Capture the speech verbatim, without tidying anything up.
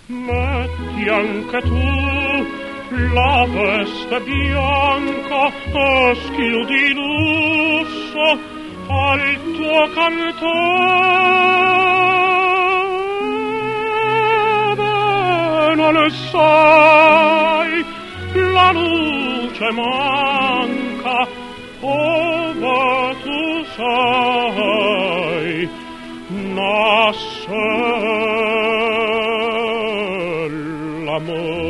Metti anche tu la veste bianca e schio di lusso al tuo cantare. Non sai, la luce manca ove tu sei, nasce l'amore.